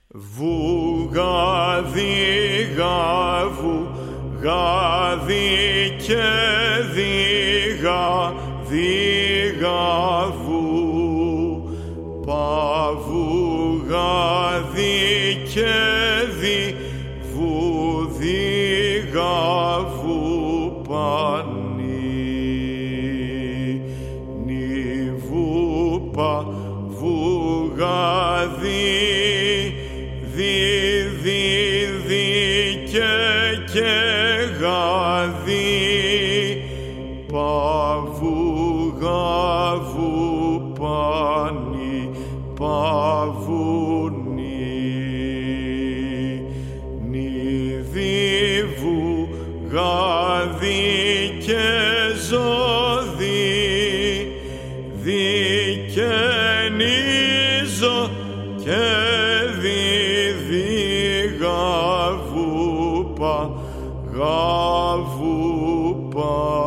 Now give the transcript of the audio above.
Βουγάδι γάβου, γάδι και δίγα, δίγαβου. Παβου γάδι και δίβου, δίγαβου πανί. Νιβού παβου γάδι, και γάδι, παβου γάβου πάνι, παβουνι. Νιδίβου γάδι και ζώδι, δικαινίζω και διδίγαβου γάβου πα.